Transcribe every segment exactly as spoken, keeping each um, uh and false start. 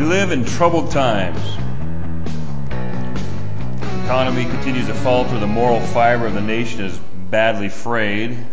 live in troubled times. The economy continues to falter. The moral fiber of the nation is badly frayed. And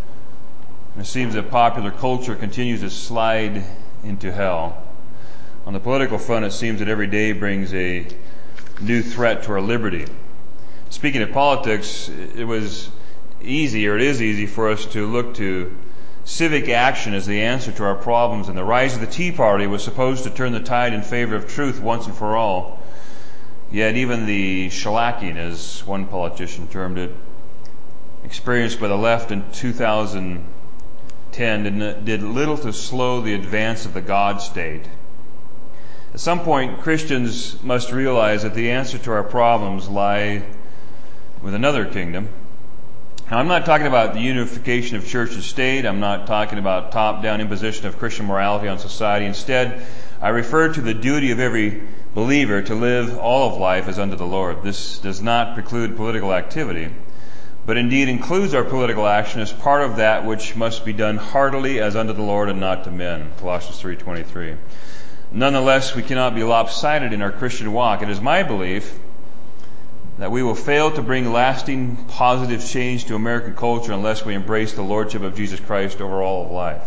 it seems that popular culture continues to slide into hell. On the political front, it seems that every day brings a new threat to our liberty. Speaking of politics, it was easy, or it is easy, for us to look to civic action as the answer to our problems, and the rise of the Tea Party was supposed to turn the tide in favor of truth once and for all. Yet even the shellacking, as one politician termed it, experienced by the left in two thousand ten did, did little to slow the advance of the God state. At some point, Christians must realize that the answer to our problems lie with another kingdom. Now, I'm not talking about the unification of church and state. I'm not talking about top-down imposition of Christian morality on society. Instead, I refer to the duty of every believer to live all of life as unto the Lord. This does not preclude political activity, but indeed includes our political action as part of that which must be done heartily as unto the Lord and not to men. Colossians three twenty-three. Nonetheless, we cannot be lopsided in our Christian walk. It is my belief that we will fail to bring lasting positive change to American culture unless we embrace the Lordship of Jesus Christ over all of life.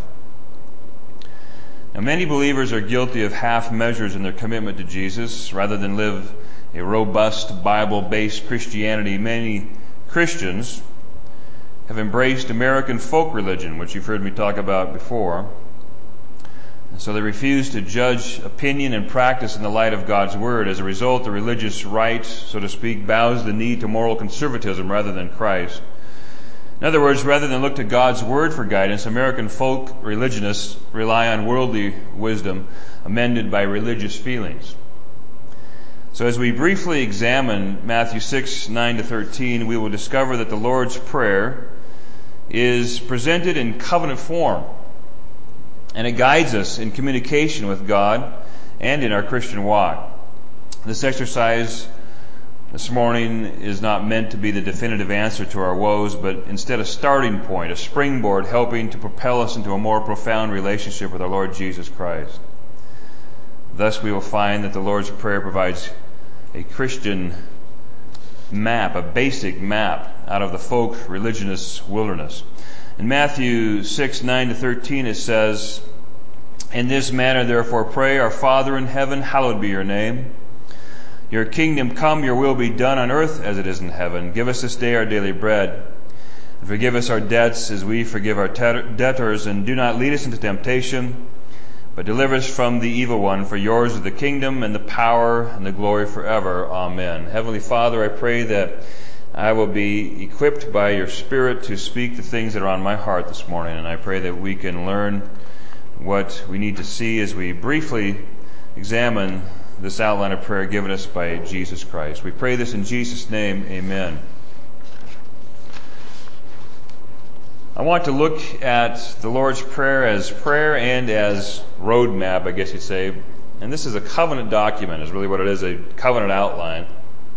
Now, many believers are guilty of half measures in their commitment to Jesus. Rather than live a robust Bible-based Christianity, many Christians have embraced American folk religion, which you've heard me talk about before. And so they refuse to judge opinion and practice in the light of God's Word. As a result, the religious right, so to speak, bows the knee to moral conservatism rather than Christ. In other words, rather than look to God's Word for guidance, American folk religionists rely on worldly wisdom amended by religious feelings. So as we briefly examine Matthew six, nine to thirteen, we will discover that the Lord's Prayer is presented in covenant form, and it guides us in communication with God and in our Christian walk. This exercise this morning is not meant to be the definitive answer to our woes, but instead a starting point, a springboard helping to propel us into a more profound relationship with our Lord Jesus Christ. Thus we will find that the Lord's Prayer provides a Christian map, a basic map out of the folk religionist wilderness. In Matthew six, nine to thirteen, it says, "In this manner therefore pray, Our Father in heaven, hallowed be your name. Your kingdom come, your will be done on earth as it is in heaven. Give us this day our daily bread. And forgive us our debts as we forgive our debtors. And do not lead us into temptation, but deliver us from the evil one. For yours is the kingdom and the power and the glory forever. Amen." Heavenly Father, I pray that I will be equipped by your Spirit to speak the things that are on my heart this morning. And I pray that we can learn what we need to see as we briefly examine this outline of prayer given us by Jesus Christ. We pray this in Jesus' name. Amen. I want to look at the Lord's Prayer as prayer and as roadmap, I guess you'd say. And this is a covenant document, is really what it is, a covenant outline.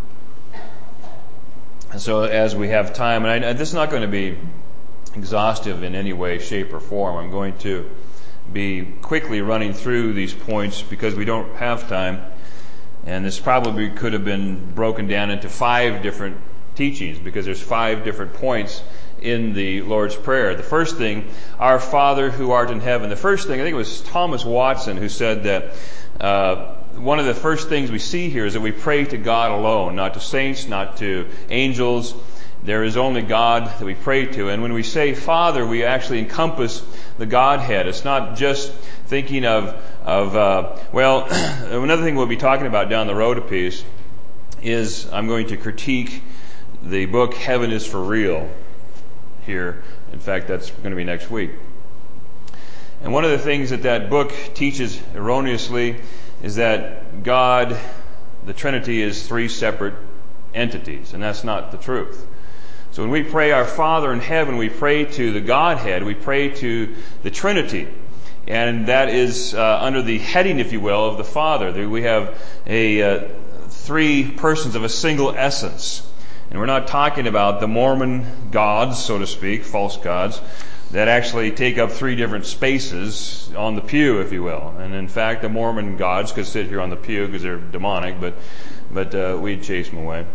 And so as we have time, and I, this is not going to be exhaustive in any way, shape, or form. I'm going to be quickly running through these points because we don't have time. And this probably could have been broken down into five different teachings because there's five different points in the Lord's Prayer. The first thing, Our Father who art in heaven. The first thing, I think it was Thomas Watson who said that uh, one of the first things we see here is that we pray to God alone, not to saints, not to angels. There is only God that we pray to. And when we say Father, we actually encompass the Godhead. It's not just thinking of, of uh, well, another thing we'll be talking about down the road a piece is I'm going to critique the book Heaven is for Real here. In fact, that's going to be next week. And one of the things that that book teaches erroneously is that God, the Trinity, is three separate entities, and that's not the truth. So when we pray Our Father in heaven, we pray to the Godhead, we pray to the Trinity, and that is uh, under the heading, if you will, of the Father. We have a uh, three persons of a single essence. And we're not talking about the Mormon gods, so to speak, false gods, that actually take up three different spaces on the pew, if you will. And in fact, the Mormon gods could sit here on the pew because they're demonic, but but uh, we'd chase them away.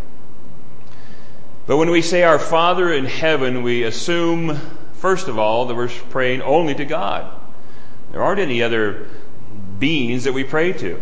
But when we say our Father in heaven, we assume, first of all, that we're praying only to God. There aren't any other beings that we pray to.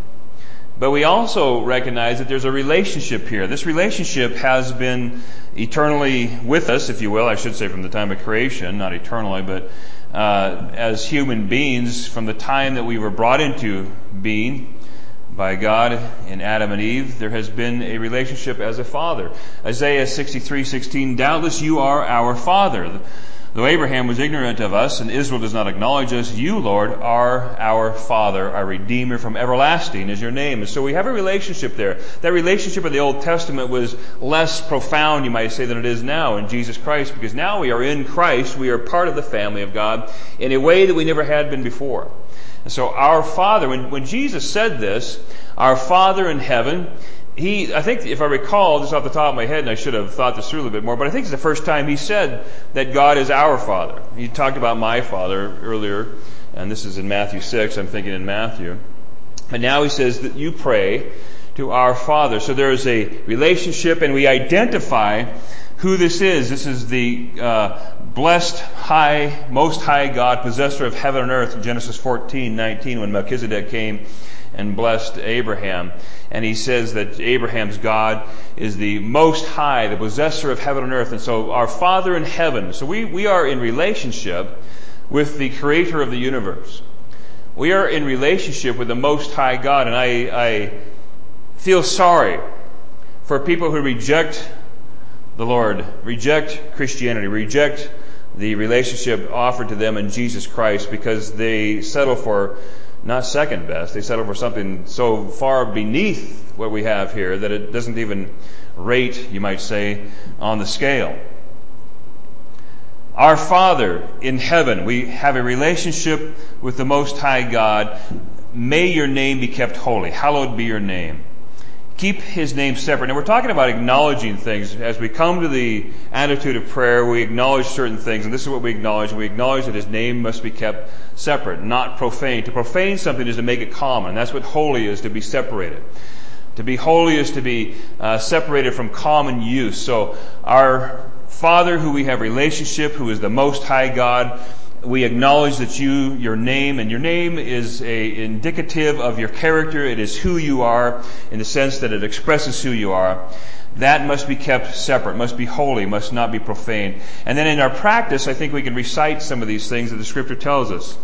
But we also recognize that there's a relationship here. This relationship has been eternally with us, if you will. I should say from the time of creation, not eternally, but uh, as human beings, from the time that we were brought into being by God in Adam and Eve, there has been a relationship as a father. Isaiah sixty-three sixteen, doubtless you are our Father. Though Abraham was ignorant of us and Israel does not acknowledge us, you, Lord, are our Father, our Redeemer from everlasting is your name. And so we have a relationship there. That relationship in the Old Testament was less profound, you might say, than it is now in Jesus Christ, because now we are in Christ. We are part of the family of God in a way that we never had been before. And so our Father, when, when Jesus said this, our Father in heaven, He, I think, if I recall, just off the top of my head, and I should have thought this through a little bit more, but I think it's the first time he said that God is our Father. He talked about my Father earlier, and this is in Matthew six, I'm thinking in Matthew. But now he says that you pray to our Father. So there is a relationship, and we identify who this is. This is the uh, blessed, high, most high God, possessor of heaven and earth, in Genesis fourteen nineteen, when Melchizedek came and blessed Abraham. And he says that Abraham's God is the most high, the possessor of heaven and earth. And so our Father in heaven. So we, we are in relationship with the creator of the universe. We are in relationship with the most high God. And I, I feel sorry for people who reject the Lord, reject Christianity, reject the relationship offered to them in Jesus Christ, because they settle for not second best. They settle for something so far beneath what we have here that it doesn't even rate, you might say, on the scale. Our Father in heaven, we have a relationship with the Most High God. May your name be kept holy. Hallowed be your name. Keep His name separate. Now we're talking about acknowledging things. As we come to the attitude of prayer, we acknowledge certain things, and this is what we acknowledge. We acknowledge that His name must be kept separate, not profane. To profane something is to make it common. That's what holy is, to be separated. To be holy is to be uh, separated from common use. So our Father, who we have relationship, who is the Most High God, we acknowledge that you, your name, and your name is a indicative of your character. It is who you are in the sense that it expresses who you are. That must be kept separate, must be holy, must not be profane. And then in our practice, I think we can recite some of these things that the Scripture tells us.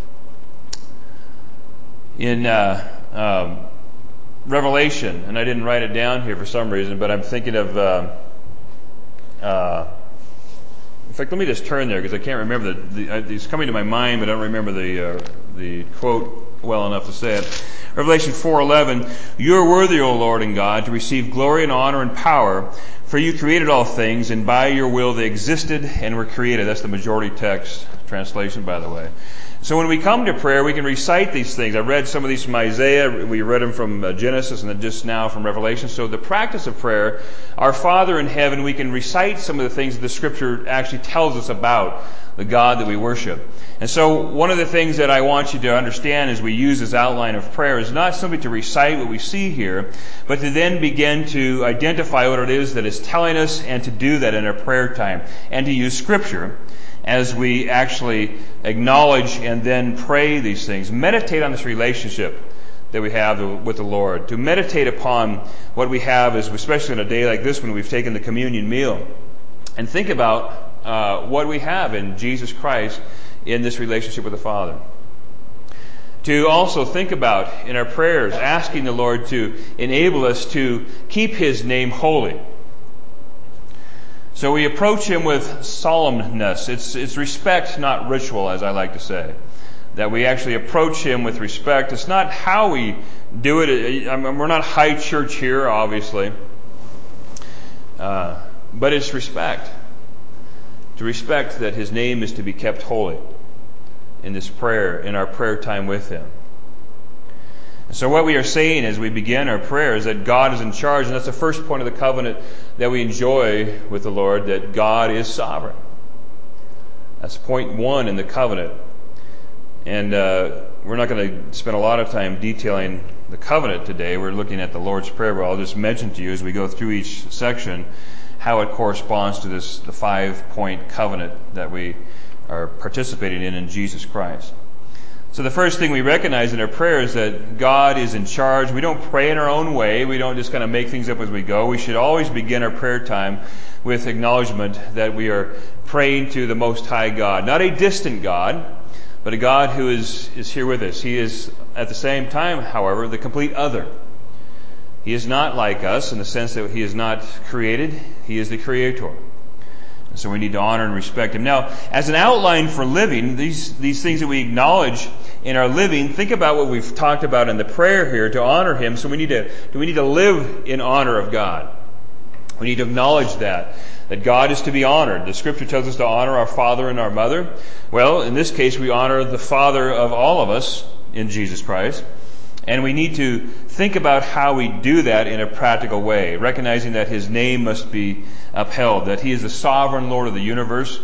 In uh, um, Revelation, and I didn't write it down here for some reason, but I'm thinking of... Uh, uh, In fact, let me just turn there because I can't remember the, the uh, it's coming to my mind, but I don't remember the uh, the quote well enough to say it. Revelation four eleven, you are worthy, O Lord and God, to receive glory and honor and power, for you created all things, and by your will they existed and were created. That's the majority text translation, by the way. So when we come to prayer, we can recite these things. I read some of these from Isaiah. We read them from uh, Genesis, and then just now from Revelation. So the practice of prayer, our Father in heaven, we can recite some of the things that the Scripture actually tells us about the God that we worship. And so one of the things that I want you to understand as we use this outline of prayer is not simply to recite what we see here, but to then begin to identify what it is that is telling us, and to do that in our prayer time, and to use Scripture as we actually acknowledge and then pray these things. Meditate on this relationship that we have with the Lord. To meditate upon what we have, is especially on a day like this when we've taken the communion meal. And think about uh, what we have in Jesus Christ in this relationship with the Father. To also think about in our prayers, asking the Lord to enable us to keep His name holy. So we approach Him with solemnness. It's, it's respect, not ritual, as I like to say. That we actually approach Him with respect. It's not how we do it. I mean, we're not high church here, obviously. Uh, but it's respect. To respect that His name is to be kept holy in this prayer, in our prayer time with Him. So what we are saying as we begin our prayer is that God is in charge, and that's the first point of the covenant that we enjoy with the Lord, that God is sovereign. That's point one in the covenant. And uh, we're not going to spend a lot of time detailing the covenant today. We're looking at the Lord's Prayer, but I'll just mention to you as we go through each section how it corresponds to this the five-point covenant that we are participating in in Jesus Christ. So the first thing we recognize in our prayer is that God is in charge. We don't pray in our own way. We don't just kind of make things up as we go. We should always begin our prayer time with acknowledgement that we are praying to the Most High God. Not a distant God, but a God who is, is here with us. He is, at the same time, however, the complete other. He is not like us in the sense that He is not created. He is the Creator. And so we need to honor and respect Him. Now, as an outline for living, these, these things that we acknowledge in our living, think about what we've talked about in the prayer here to honor Him. So we need to, we need to live in honor of God. We need to acknowledge that, that God is to be honored. The Scripture tells us to honor our father and our mother. Well, in this case, we honor the Father of all of us in Jesus Christ. And we need to think about how we do that in a practical way, recognizing that His name must be upheld, that He is the sovereign Lord of the universe.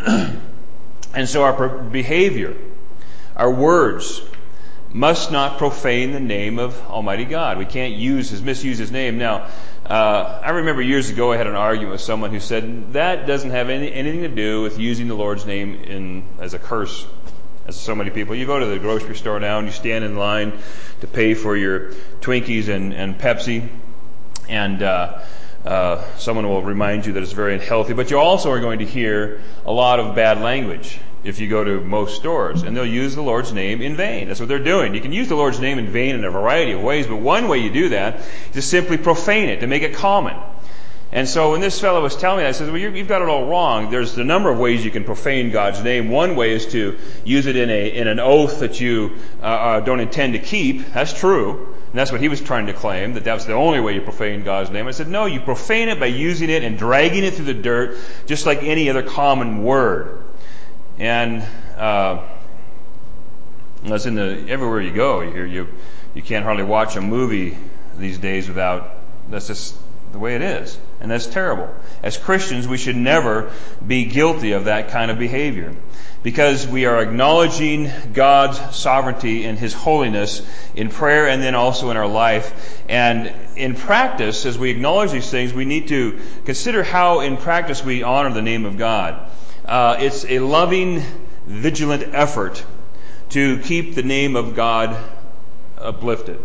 And so our behavior, our words, must not profane the name of Almighty God. We can't use His, misuse His name. Now, uh, I remember years ago I had an argument with someone who said that doesn't have any, anything to do with using the Lord's name in as a curse. As so many people, you go to the grocery store now and you stand in line to pay for your Twinkies and, and Pepsi, and uh, uh, someone will remind you that it's very unhealthy. But you also are going to hear a lot of bad language if you go to most stores, and they'll use the Lord's name in vain. That's what they're doing. You can use the Lord's name in vain in a variety of ways, but one way you do that is to simply profane it, to make it common. And so when this fellow was telling me that, I said, well, you've got it all wrong. There's a number of ways you can profane God's name. One way is to use it in a in an oath that you uh, uh, don't intend to keep. That's true. And that's what he was trying to claim, that that's the only way you profane God's name. I said, no, you profane it by using it and dragging it through the dirt, just like any other common word. And uh, that's in the everywhere you go. You hear you you can't hardly watch a movie these days without. That's just the way it is. And that's terrible. As Christians, we should never be guilty of that kind of behavior, because we are acknowledging God's sovereignty and His holiness in prayer and then also in our life. And in practice, as we acknowledge these things, we need to consider how in practice we honor the name of God. Uh, it's a loving, vigilant effort to keep the name of God uplifted.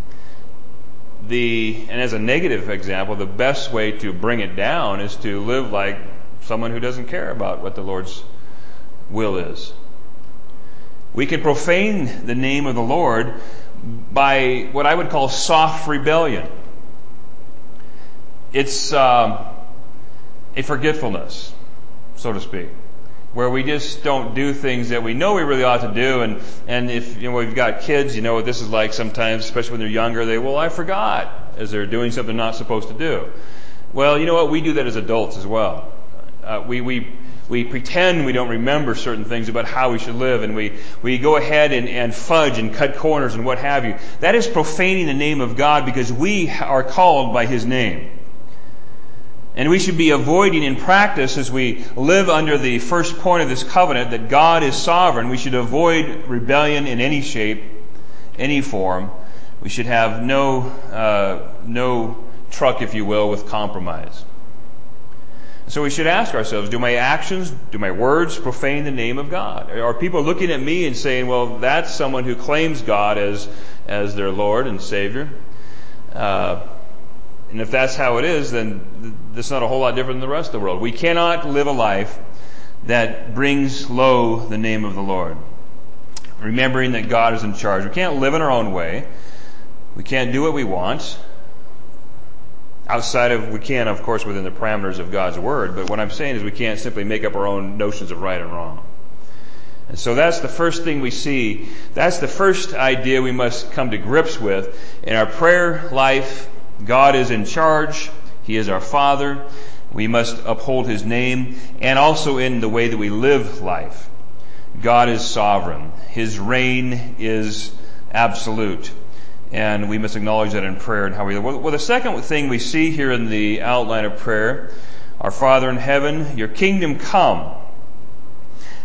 The, and as a negative example, the best way to bring it down is to live like someone who doesn't care about what the Lord's will is. We can profane the name of the Lord by what I would call soft rebellion. It's um, a forgetfulness, so to speak, where we just don't do things that we know we really ought to do. And, and if you know, we've got kids, you know what this is like sometimes, especially when they're younger. They, well, I forgot, as they're doing something they're not supposed to do. Well, you know what? We do that as adults as well. Uh, we, we, we pretend we don't remember certain things about how we should live, and we, we go ahead and, and fudge and cut corners and what have you. That is profaning the name of God, because we are called by His name. And we should be avoiding in practice, as we live under the first point of this covenant, that God is sovereign. We should avoid rebellion in any shape, any form. We should have no uh, no truck, if you will, with compromise. So we should ask ourselves, do my actions, do my words profane the name of God? Are people looking at me and saying, well, that's someone who claims God as, as their Lord and Savior? Uh, And if that's how it is, then it's not a whole lot different than the rest of the world. We cannot live a life that brings low the name of the Lord, remembering that God is in charge. We can't live in our own way. We can't do what we want. Outside of, we can, of course, within the parameters of God's Word. But what I'm saying is we can't simply make up our own notions of right and wrong. And so that's the first thing we see. That's the first idea we must come to grips with in our prayer life. God is in charge. He is our Father. We must uphold His name, and also in the way that we live life. God is sovereign. His reign is absolute. And we must acknowledge that in prayer and how we live. Well, the second thing we see here in the outline of prayer, our Father in heaven, your kingdom come.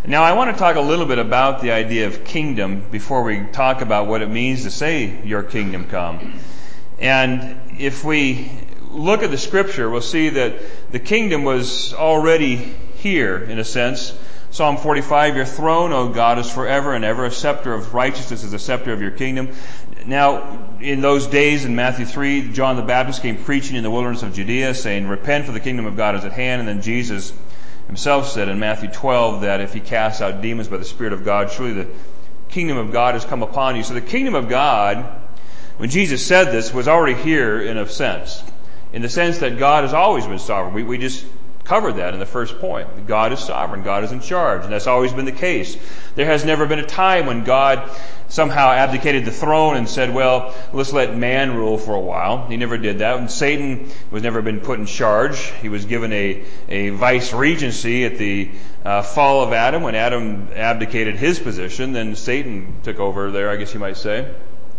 Now, I want to talk a little bit about the idea of kingdom before we talk about what it means to say, your kingdom come. And if we look at the scripture, we'll see that the kingdom was already here, in a sense. Psalm forty-five, your throne, O God, is forever and ever. A scepter of righteousness is a scepter of your kingdom. Now, in those days, in Matthew three, John the Baptist came preaching in the wilderness of Judea, saying, repent, for the kingdom of God is at hand. And then Jesus himself said in Matthew twelve that if he casts out demons by the Spirit of God, surely the kingdom of God has come upon you. So the kingdom of God, when Jesus said this, was already here in a sense. In the sense that God has always been sovereign. We, we just covered that in the first point. God is sovereign. God is in charge. And that's always been the case. There has never been a time when God somehow abdicated the throne and said, well, let's let man rule for a while. He never did that. And Satan was never been put in charge. He was given a, a vice regency at the uh, fall of Adam. When Adam abdicated his position, then Satan took over there, I guess you might say.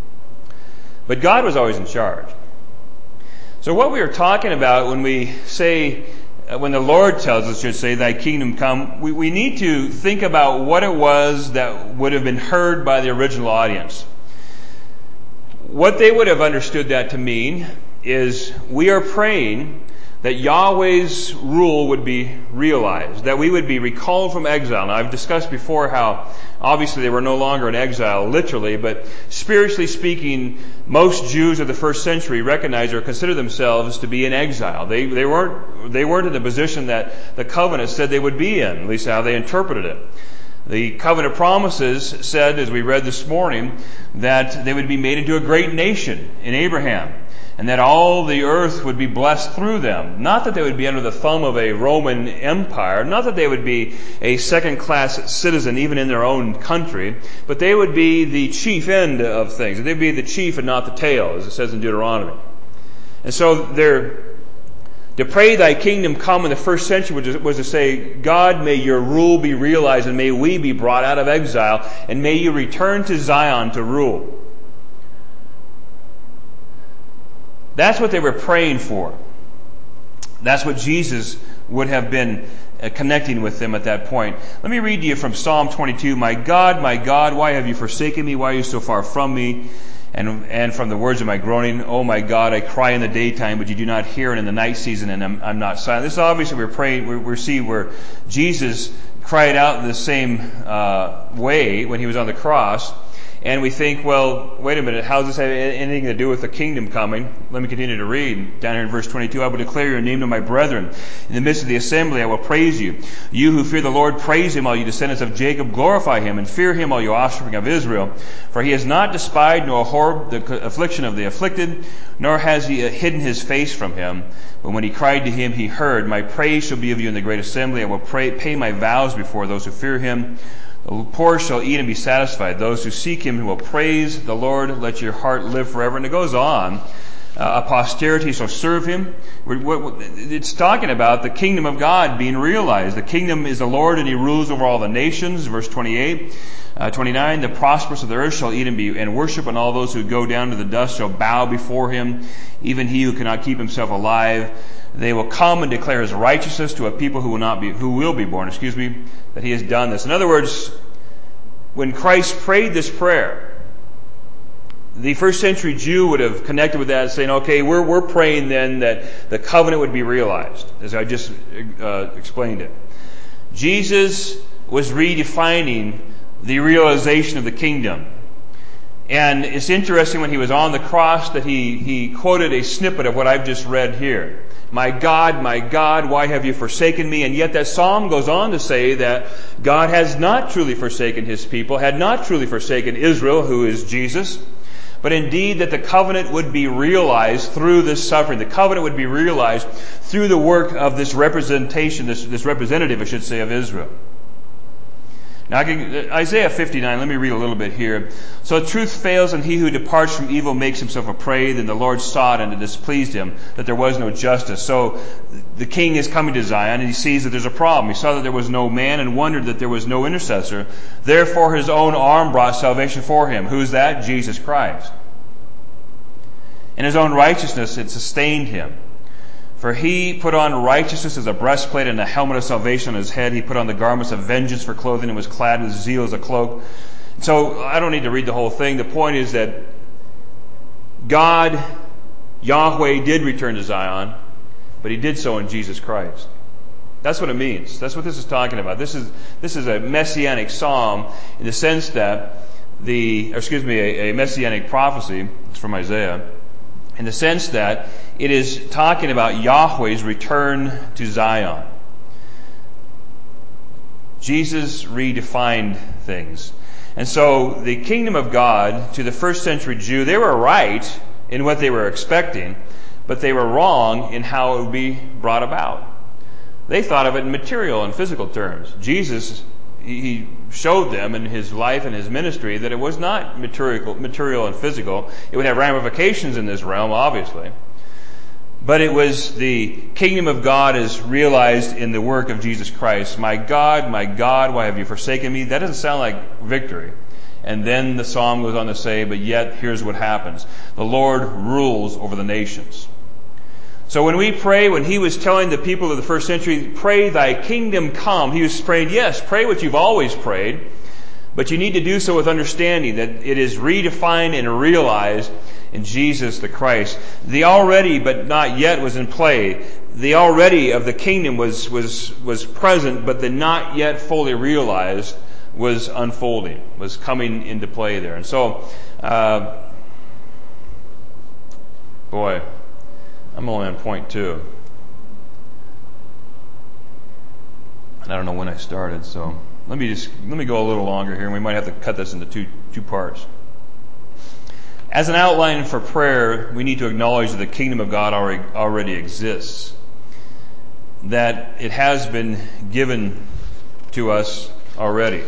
But God was always in charge. So what we are talking about when we say, when the Lord tells us, should say, thy kingdom come, we, we need to think about what it was that would have been heard by the original audience. What they would have understood that to mean is we are praying that Yahweh's rule would be realized, that we would be recalled from exile. Now, I've discussed before how obviously they were no longer in exile literally, but spiritually speaking, most Jews of the first century recognized or considered themselves to be in exile. They, they weren't, they weren't in the position that the covenant said they would be in, at least how they interpreted it. The covenant promises said, as we read this morning, that they would be made into a great nation in Abraham, and that all the earth would be blessed through them. Not that they would be under the thumb of a Roman Empire, not that they would be a second-class citizen even in their own country, but they would be the chief end of things. They'd be the chief and not the tail, as it says in Deuteronomy. And so they're, to pray thy kingdom come in the first century was, was to say, God, may your rule be realized, and may we be brought out of exile, and may you return to Zion to rule. That's what they were praying for. That's what Jesus would have been connecting with them at that point. Let me read to you from Psalm twenty-two. My God, my God, why have you forsaken me? Why are you so far from me? And, and from the words of my groaning, oh my God, I cry in the daytime, but you do not hear, and in the night season, and I'm, I'm not silent. This is obviously we're praying, we're, we're seeing where Jesus cried out in the same uh, way when he was on the cross. And we think, well, wait a minute, how does this have anything to do with the kingdom coming? Let me continue to read. Down here in verse twenty-two, I will declare your name to my brethren. In the midst of the assembly I will praise you. You who fear the Lord, praise him, all you descendants of Jacob. Glorify him, and fear him, all you offspring of Israel. For he has not despised nor abhorred the affliction of the afflicted, nor has he hidden his face from him. But when he cried to him, he heard. My praise shall be of you in the great assembly. I will pray, pay my vows before those who fear him. The poor shall eat and be satisfied. Those who seek him will praise the Lord. Let your heart live forever. And it goes on. Uh, a posterity shall serve him. It's talking about the kingdom of God being realized. The kingdom is the Lord, and he rules over all the nations. Verse twenty-eight. Uh, twenty-nine, the prosperous of the earth shall eat and be and worship, and all those who go down to the dust shall bow before him, even he who cannot keep himself alive. They will come and declare his righteousness to a people who will not be, who will be born, excuse me, that he has done this. In other words, when Christ prayed this prayer, the first century Jew would have connected with that, saying, okay, we're, we're praying then that the covenant would be realized, as I just uh, explained it. Jesus was redefining the realization of the kingdom. And it's interesting when he was on the cross that he, he quoted a snippet of what I've just read here. My God, my God, why have you forsaken me? And yet that psalm goes on to say that God has not truly forsaken his people, had not truly forsaken Israel, who is Jesus, but indeed that the covenant would be realized through this suffering. The covenant would be realized through the work of this representation, this, this representative, I should say, of Israel. Now, I can, Isaiah fifty-nine, let me read a little bit here. So truth fails, and he who departs from evil makes himself a prey. Then the Lord saw it, and it displeased him that there was no justice. So the king is coming to Zion, and he sees that there's a problem. He saw that there was no man and wondered that there was no intercessor. Therefore his own arm brought salvation for him. Who's that? Jesus Christ. And his own righteousness, it sustained him. For he put on righteousness as a breastplate and a helmet of salvation on his head. He put on the garments of vengeance for clothing and was clad with zeal as a cloak. So I don't need to read the whole thing. The point is that God, Yahweh, did return to Zion, but he did so in Jesus Christ. That's what it means. That's what this is talking about. This is this is a messianic psalm in the sense that the, or excuse me, a, a messianic prophecy. It's from Isaiah. In the sense that it is talking about Yahweh's return to Zion. Jesus redefined things. And so the kingdom of God, to the first century Jew, they were right in what they were expecting, but they were wrong in how it would be brought about. They thought of it in material and physical terms. Jesus, he showed them in his life and his ministry that it was not material, material and physical. It would have ramifications in this realm, obviously. But it was the kingdom of God is realized in the work of Jesus Christ. My God, my God, why have you forsaken me? That doesn't sound like victory. And then the psalm goes on to say, but yet here's what happens. The Lord rules over the nations. So when we pray, when he was telling the people of the first century, pray thy kingdom come, he was praying, yes, pray what you've always prayed, but you need to do so with understanding that it is redefined and realized in Jesus the Christ. The already but not yet was in play. The already of the kingdom was, was, was present, but the not yet fully realized was unfolding, was coming into play there. And so, uh, boy, I'm only on point two. And I don't know when I started, so let me just let me go a little longer here, and we might have to cut this into two two parts. As an outline for prayer, we need to acknowledge that the kingdom of God already, already exists, that it has been given to us already.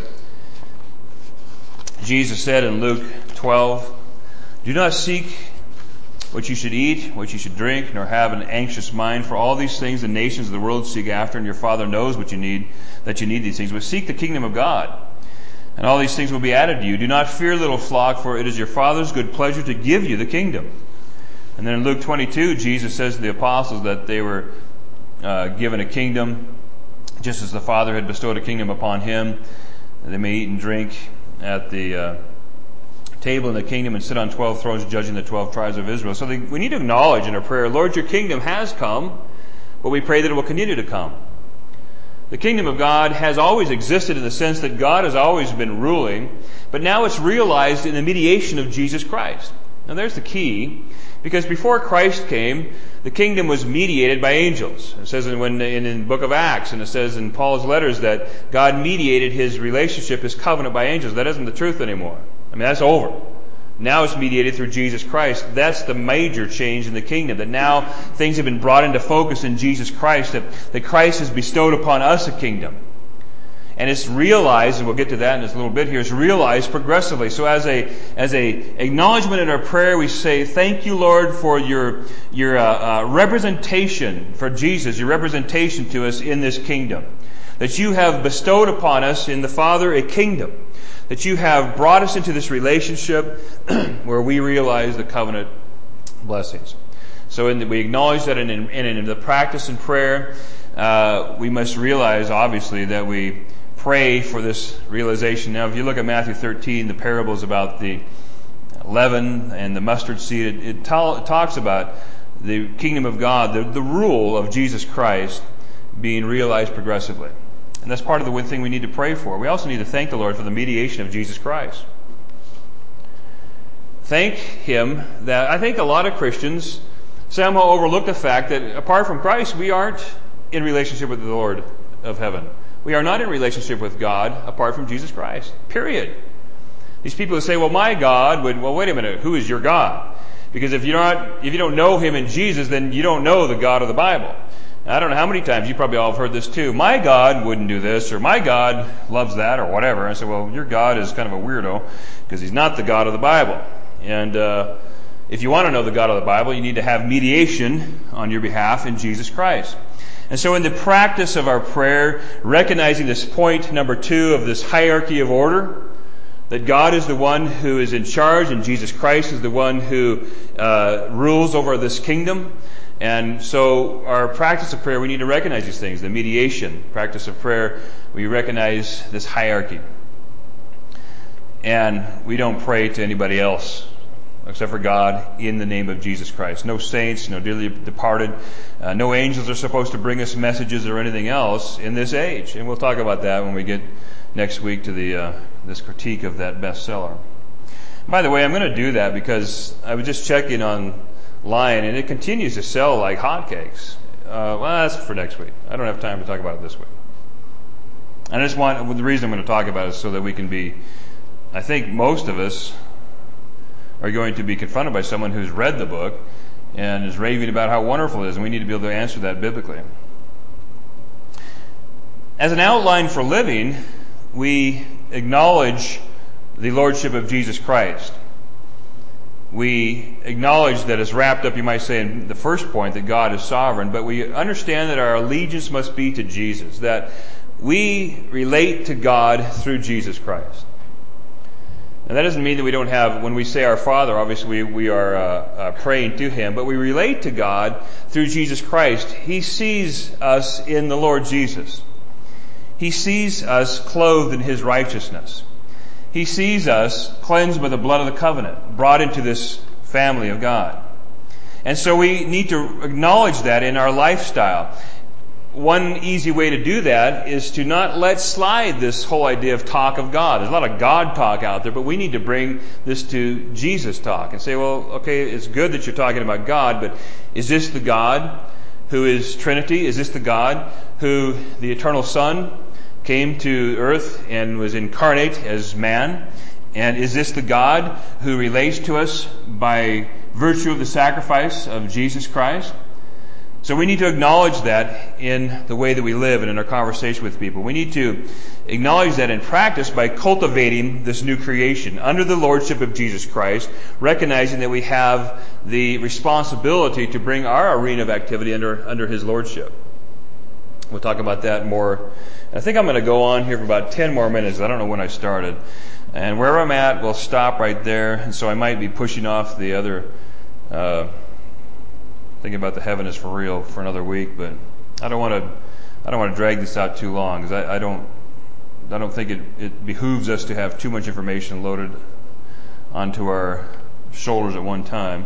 Jesus said in Luke twelve, do not seek what you should eat, what you should drink, nor have an anxious mind. For all these things the nations of the world seek after, and your Father knows what you need, that you need these things. But seek the kingdom of God, and all these things will be added to you. Do not fear, little flock, for it is your Father's good pleasure to give you the kingdom. And then in Luke twenty-two, Jesus says to the apostles that they were uh, given a kingdom, just as the Father had bestowed a kingdom upon him. They may eat and drink at the uh, table in the kingdom and sit on twelve thrones judging the twelve tribes of Israel. So they, we need to acknowledge in our prayer, Lord, your kingdom has come, but we pray that it will continue to come. The kingdom of God has always existed in the sense that God has always been ruling, but now it's realized in the mediation of Jesus Christ. Now there's the key, because before Christ came, the kingdom was mediated by angels. It says in, when, in, in the book of Acts, and it says in Paul's letters that God mediated his relationship, his covenant by angels. That isn't the truth anymore. I mean, that's over. Now it's mediated through Jesus Christ. That's the major change in the kingdom. That now things have been brought into focus in Jesus Christ. That, that Christ has bestowed upon us a kingdom. And it's realized, and we'll get to that in just a little bit here, it's realized progressively. So as a as a acknowledgement in our prayer, we say, thank you, Lord, for your your uh, uh, representation, for Jesus, your representation to us in this kingdom. That you have bestowed upon us in the Father a kingdom. That you have brought us into this relationship where we realize the covenant blessings. So in the, we acknowledge that in, in, in the practice in prayer, uh, we must realize, obviously, that we pray for this realization. Now, if you look at Matthew thirteen, the parables about the leaven and the mustard seed, it, it, ta- it talks about the kingdom of God, the, the rule of Jesus Christ being realized progressively. And that's part of the one thing we need to pray for. We also need to thank the Lord for the mediation of Jesus Christ. Thank Him that I think a lot of Christians somehow overlook the fact that apart from Christ, we aren't in relationship with the Lord of heaven. We are not in relationship with God apart from Jesus Christ. Period. These people who say, well, my God would, well, wait a minute, who is your God? Because if you're not, if you don't know Him in Jesus, then you don't know the God of the Bible. I don't know how many times, you probably all have heard this too. My God wouldn't do this, or my God loves that, or whatever. I said, well, your God is kind of a weirdo, because He's not the God of the Bible. And uh, if you want to know the God of the Bible, you need to have mediation on your behalf in Jesus Christ. And so in the practice of our prayer, recognizing this point number two of this hierarchy of order, that God is the one who is in charge and Jesus Christ is the one who uh, rules over this kingdom. And so our practice of prayer, we need to recognize these things. The mediation, practice of prayer, we recognize this hierarchy. And we don't pray to anybody else except for God in the name of Jesus Christ. No saints, no dearly departed, uh, no angels are supposed to bring us messages or anything else in this age. And we'll talk about that when we get next week to the uh, this critique of that bestseller. By the way, I'm going to do that because I was just checking online and it continues to sell like hotcakes. Uh, well, that's for next week. I don't have time to talk about it this week. I just want, well, the reason I'm going to talk about it is so that we can be, I think most of us are going to be confronted by someone who's read the book and is raving about how wonderful it is, and we need to be able to answer that biblically. As an outline for living, we acknowledge the Lordship of Jesus Christ. We acknowledge that it's wrapped up, you might say, in the first point, that God is sovereign, but we understand that our allegiance must be to Jesus, that we relate to God through Jesus Christ. Now that doesn't mean that we don't have, when we say our Father, obviously we, we are uh, uh, praying to Him, but we relate to God through Jesus Christ. He sees us in the Lord Jesus. He sees us clothed in His righteousness. He sees us cleansed by the blood of the covenant, brought into this family of God. And so we need to acknowledge that in our lifestyle. One easy way to do that is to not let slide this whole idea of talk of God. There's a lot of God talk out there, but we need to bring this to Jesus talk and say, well, okay, it's good that you're talking about God, but is this the God who is Trinity? Is this the God who the eternal Son came to earth and was incarnate as man? And is this the God who relates to us by virtue of the sacrifice of Jesus Christ? So we need to acknowledge that in the way that we live and in our conversation with people. We need to acknowledge that in practice by cultivating this new creation under the lordship of Jesus Christ, recognizing that we have the responsibility to bring our arena of activity under, under His lordship. We'll talk about that more. I think I'm going to go on here for about ten more minutes. I don't know when I started. And wherever I'm at, we'll stop right there. And so I might be pushing off the other uh thinking about the heaven is for real for another week, but I don't want to. I don't want to drag this out too long because I, I don't. I don't think it, it behooves us to have too much information loaded onto our shoulders at one time.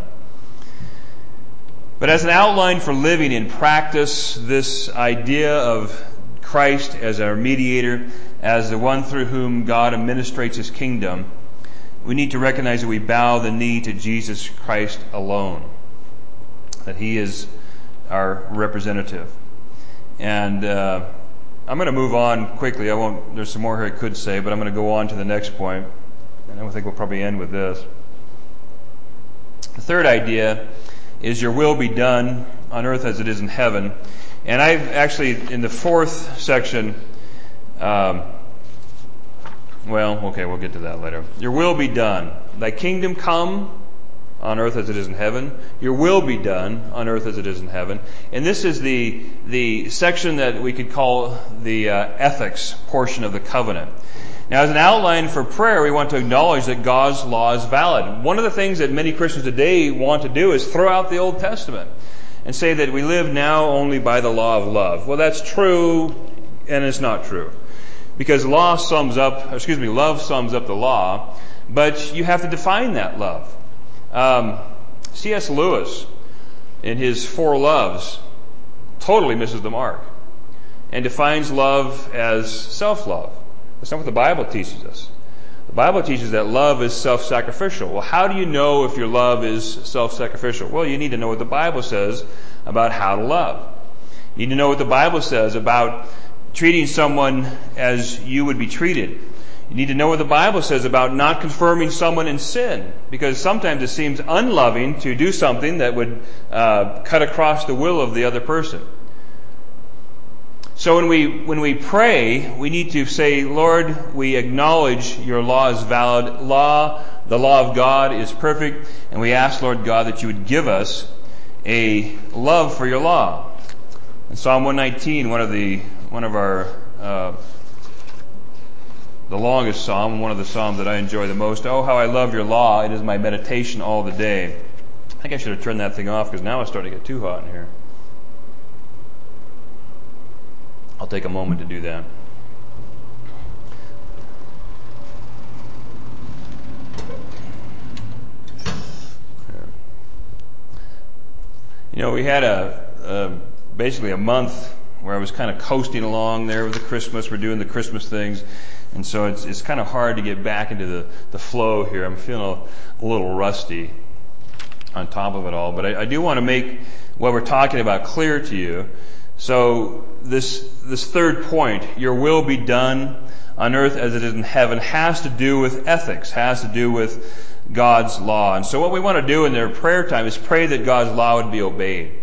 But as an outline for living in practice, this idea of Christ as our mediator, as the one through whom God administrates His kingdom, we need to recognize that we bow the knee to Jesus Christ alone. That He is our representative. And uh, I'm going to move on quickly. I won't. There's some more here I could say, but I'm going to go on to the next point. And I think we'll probably end with this. The third idea is your will be done on earth as it is in heaven. And I've actually, in the fourth section, um, well, okay, we'll get to that later. Your will be done. Thy kingdom come on earth as it is in heaven. Your will be done on earth as it is in heaven. And this is the the section that we could call the uh, ethics portion of the covenant. Now, as an outline for prayer, we want to acknowledge that God's law is valid. One of the things that many Christians today want to do is throw out the Old Testament and say that we live now only by the law of love. Well, that's true, and it's not true. Because law sums up, excuse me, love sums up the law, but you have to define that love. Um, C S Lewis, in his Four Loves, totally misses the mark and defines love as self-love. That's not what the Bible teaches us. The Bible teaches that love is self-sacrificial. Well, how do you know if your love is self-sacrificial? Well, you need to know what the Bible says about how to love. You need to know what the Bible says about treating someone as you would be treated. You need to know what the Bible says about not confirming someone in sin, because sometimes it seems unloving to do something that would uh, cut across the will of the other person. So when we when we pray, we need to say, Lord, we acknowledge your law is valid. Law, the law of God is perfect, and we ask, Lord God, that you would give us a love for your law. In Psalm one nineteen, one of the one of our uh, the longest psalm, one of the psalms that I enjoy the most. Oh, how I love your law. It is my meditation all the day. I think I should have turned that thing off because now it's starting to get too hot in here. I'll take a moment to do that. You know, we had a, a basically a month where I was kind of coasting along there with the Christmas. We're doing the Christmas things. And so it's it's kind of hard to get back into the, the flow here. I'm feeling a, a little rusty on top of it all. But I, I do want to make what we're talking about clear to you. So this this third point, your will be done on earth as it is in heaven, has to do with ethics, has to do with God's law. And so what we want to do in their prayer time is pray that God's law would be obeyed.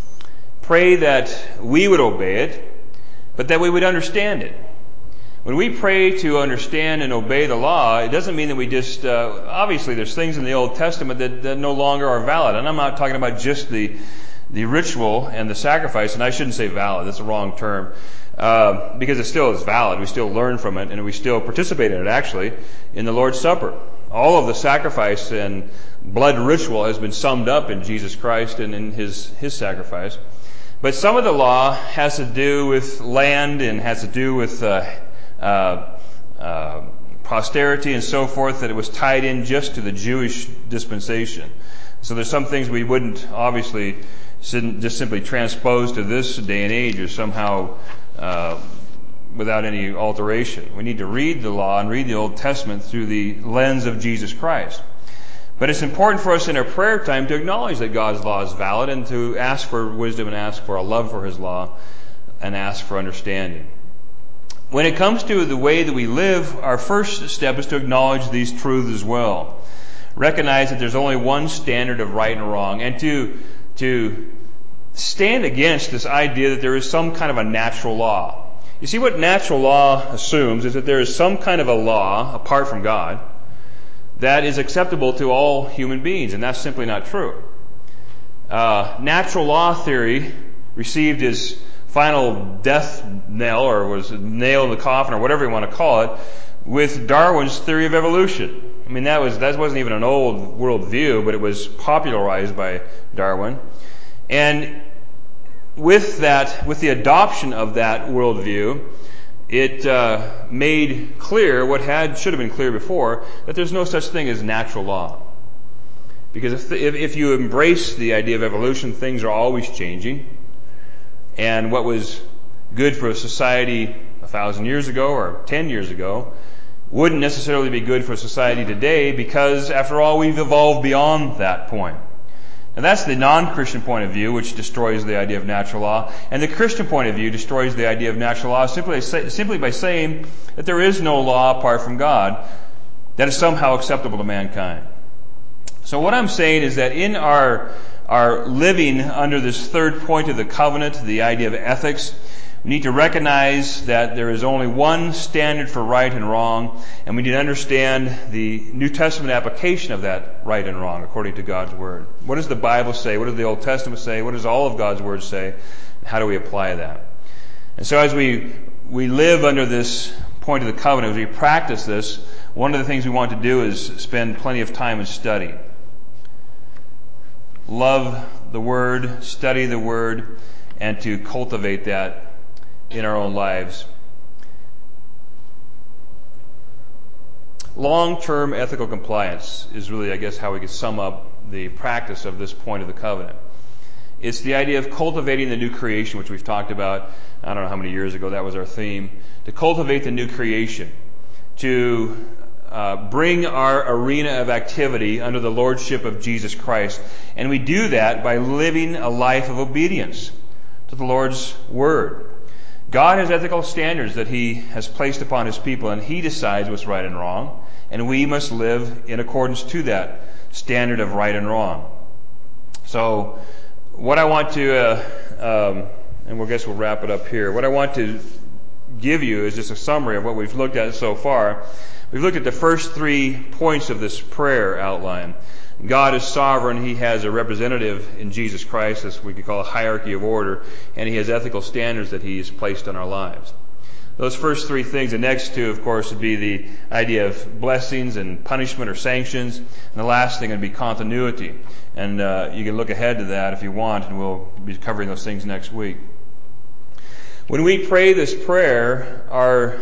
Pray that we would obey it, but that we would understand it. When we pray to understand and obey the law, it doesn't mean that we just, uh, obviously there's things in the Old Testament that, that no longer are valid. And I'm not talking about just the, the ritual and the sacrifice, and I shouldn't say valid, that's a wrong term, uh, because it still is valid. We still learn from it, and we still participate in it, actually, in the Lord's Supper. All of the sacrifice and blood ritual has been summed up in Jesus Christ and in His, His sacrifice. But some of the law has to do with land and has to do with uh, uh, uh, posterity and so forth, that it was tied in just to the Jewish dispensation. So there's some things we wouldn't obviously just simply transpose to this day and age or somehow uh, without any alteration. We need to read the law and read the Old Testament through the lens of Jesus Christ. But it's important for us in our prayer time to acknowledge that God's law is valid and to ask for wisdom and ask for a love for His law and ask for understanding. When it comes to the way that we live, our first step is to acknowledge these truths as well. Recognize that there's only one standard of right and wrong, and to, to stand against this idea that there is some kind of a natural law. You see, what natural law assumes is that there is some kind of a law, apart from God, that is acceptable to all human beings, and that's simply not true. Uh, natural law theory received its final death knell, or was a nail in the coffin, or whatever you want to call it, with Darwin's theory of evolution. I mean, that was that wasn't even an old world view, but it was popularized by Darwin. And with that, with the adoption of that worldview, it uh, made clear what had should have been clear before, that there's no such thing as natural law. Because if, if, if you embrace the idea of evolution, things are always changing. And what was good for a society a thousand years ago or ten years ago wouldn't necessarily be good for society today, because, after all, we've evolved beyond that point. And that's the non-Christian point of view, which destroys the idea of natural law. And the Christian point of view destroys the idea of natural law simply, simply by saying that there is no law apart from God that is somehow acceptable to mankind. So what I'm saying is that in our, our living under this third point of the covenant, the idea of ethics, we need to recognize that there is only one standard for right and wrong, and we need to understand the New Testament application of that right and wrong according to God's Word. What does the Bible say? What does the Old Testament say? What does all of God's Word say? And how do we apply that? And so as we, we live under this point of the covenant, as we practice this, one of the things we want to do is spend plenty of time in study. Love the Word, study the Word, and to cultivate that in our own lives. Long-term ethical compliance is really, I guess, how we could sum up the practice of this point of the covenant. It's the idea of cultivating the new creation, which we've talked about, I don't know how many years ago, that was our theme. To cultivate the new creation. To uh, bring our arena of activity under the lordship of Jesus Christ. And we do that by living a life of obedience to the Lord's Word. God has ethical standards that He has placed upon His people, and He decides what's right and wrong, and we must live in accordance to that standard of right and wrong. So, what I want to, uh, um, and I guess we'll wrap it up here, what I want to give you is just a summary of what we've looked at so far. We've looked at the first three points of this prayer outline. God is sovereign. He has a representative in Jesus Christ, as we could call a hierarchy of order, and He has ethical standards that He's placed on our lives. Those first three things. The next two, of course, would be the idea of blessings and punishment or sanctions. And the last thing would be continuity. And uh, you can look ahead to that if you want, and we'll be covering those things next week. When we pray this prayer, our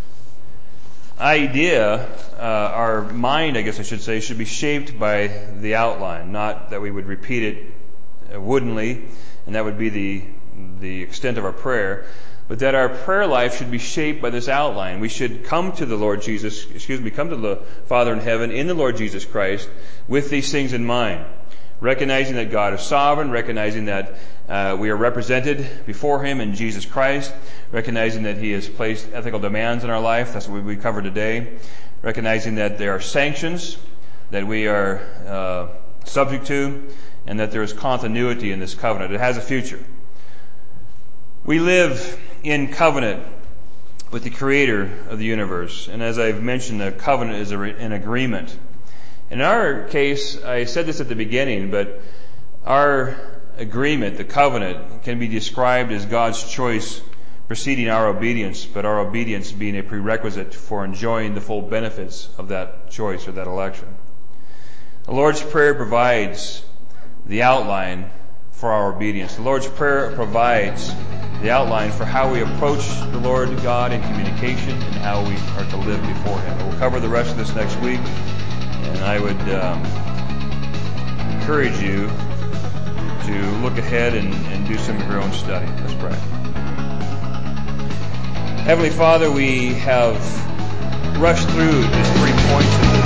idea, uh, our mind, I guess I should say, should be shaped by the outline, not that we would repeat it woodenly, and that would be the the extent of our prayer, but that our prayer life should be shaped by this outline. We should come to the Lord Jesus, excuse me, come to the Father in heaven in the Lord Jesus Christ with these things in mind, recognizing that God is sovereign, recognizing that uh, we are represented before Him in Jesus Christ, recognizing that He has placed ethical demands in our life. That's what we covered today. Recognizing that there are sanctions that we are uh, subject to, and that there is continuity in this covenant. It has a future. We live in covenant with the Creator of the universe. And as I've mentioned, a covenant is a, an agreement. In our case, I said this at the beginning, but our agreement, the covenant, can be described as God's choice preceding our obedience, but our obedience being a prerequisite for enjoying the full benefits of that choice or that election. The Lord's Prayer provides the outline for our obedience. The Lord's Prayer provides the outline for how we approach the Lord God in communication and how we are to live before Him. We'll cover the rest of this next week, and I would um, encourage you to look ahead and, and do some of your own study. Let's pray. Heavenly Father, we have rushed through just three points of